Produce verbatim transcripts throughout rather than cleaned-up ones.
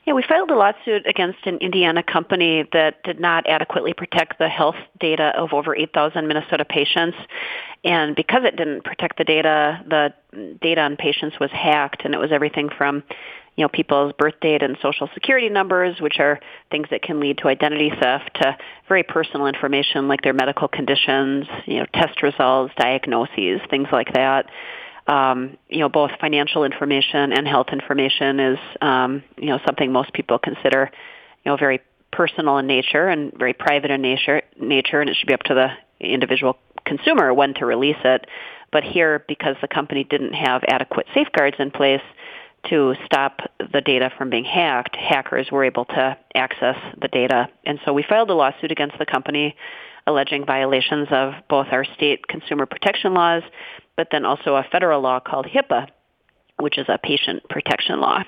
Yeah, we filed a lawsuit against an Indiana company that did not adequately protect the health data of over eight thousand Minnesota patients. And because it didn't protect the data, the data on patients was hacked, and it was everything from, you know, people's birth date and social security numbers, which are things that can lead to identity theft, to very personal information like their medical conditions, you know, test results, diagnoses, things like that. Um, you know, both financial information and health information is, um, you know, something most people consider, you know, very personal in nature and very private in nature, nature, and it should be up to the individual consumer when to release it. But here, because the company didn't have adequate safeguards in place to stop the data from being hacked, hackers were able to access the data. And so we filed a lawsuit against the company alleging violations of both our state consumer protection laws, but then also a federal law called HIPAA, which is a patient protection law.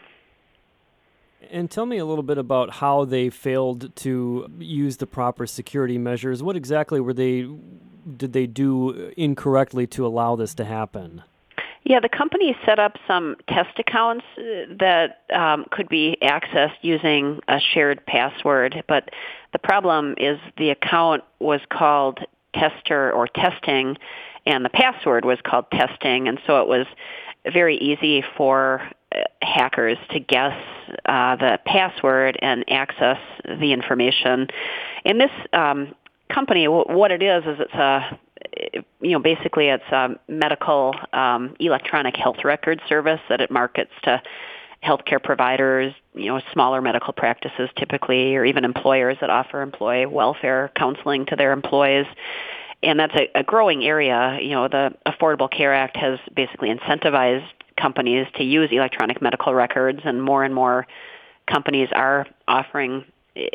And tell me a little bit about how they failed to use the proper security measures. What exactly were they did they do incorrectly to allow this to happen? Yeah, the company set up some test accounts that um, could be accessed using a shared password, but the problem is the account was called Tester or Testing, and the password was called Testing, and so it was very easy for hackers to guess uh, the password and access the information. In this um, company, what it is is it's a you know, basically it's a medical um, electronic health record service that it markets to healthcare providers, you know, smaller medical practices typically, or even employers that offer employee welfare counseling to their employees. And that's a, a growing area. You know, the Affordable Care Act has basically incentivized companies to use electronic medical records, and more and more companies are offering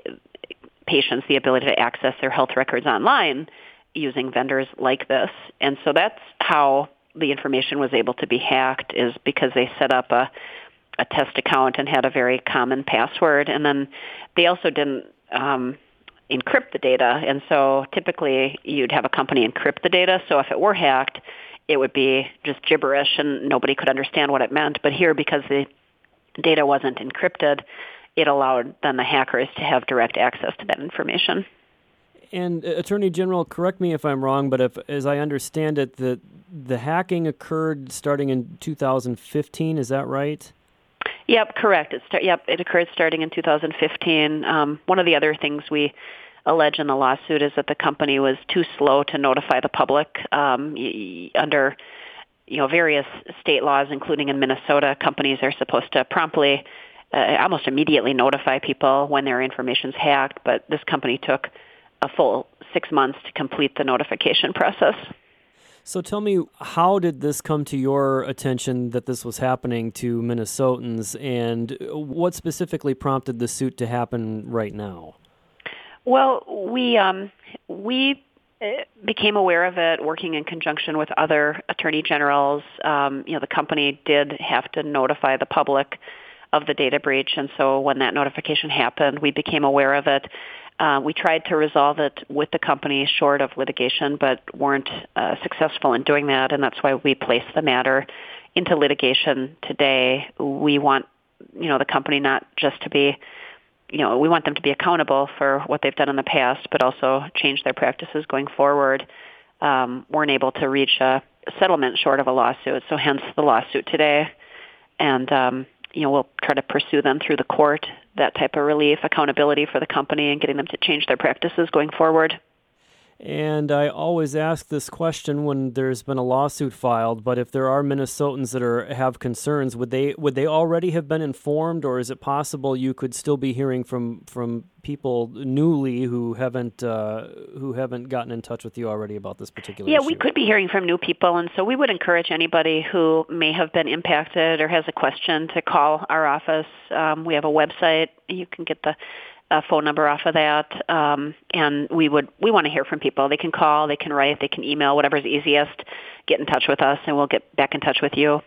patients the ability to access their health records online using vendors like this. And so that's how the information was able to be hacked, is because they set up a, a test account and had a very common password. And then they also didn't um, encrypt the data. And so typically you'd have a company encrypt the data. So if it were hacked, it would be just gibberish and nobody could understand what it meant. But here, because the data wasn't encrypted, it allowed then the hackers to have direct access to that information. And uh, Attorney General, correct me if I'm wrong, but if, as I understand it, the the hacking occurred starting in two thousand fifteen. Is that right? Yep, correct. It start, yep, it occurred starting in two thousand fifteen. Um, one of the other things we allege in the lawsuit is that the company was too slow to notify the public. Um, y- under you know various state laws, including in Minnesota, companies are supposed to promptly, uh, almost immediately notify people when their information's hacked. But this company took a full six months to complete the notification process. So tell me, how did this come to your attention that this was happening to Minnesotans, and what specifically prompted the suit to happen right now? Well, we um, we became aware of it working in conjunction with other attorney generals. Um, you know, the company did have to notify the public of the data breach, and so when that notification happened, we became aware of it. Uh, we tried to resolve it with the company short of litigation, but weren't uh, successful in doing that, and that's why we placed the matter into litigation today. We want, you know, the company not just to be, you know, we want them to be accountable for what they've done in the past, but also change their practices going forward. Um, weren't able to reach a settlement short of a lawsuit, so hence the lawsuit today. And um, you know, we'll try to pursue them through the court, that type of relief, accountability for the company, and getting them to change their practices going forward. And I always ask this question when there's been a lawsuit filed, but if there are Minnesotans that are have concerns, would they would they already have been informed, or is it possible you could still be hearing from, from people newly who haven't uh, who haven't gotten in touch with you already about this particular yeah, issue? Yeah, we could be hearing from new people, and so we would encourage anybody who may have been impacted or has a question to call our office. Um, we have a website. You can get the a phone number off of that, um, and we would we want to hear from people. They can call, they can write, they can email, whatever's easiest. Get in touch with us, and we'll get back in touch with you.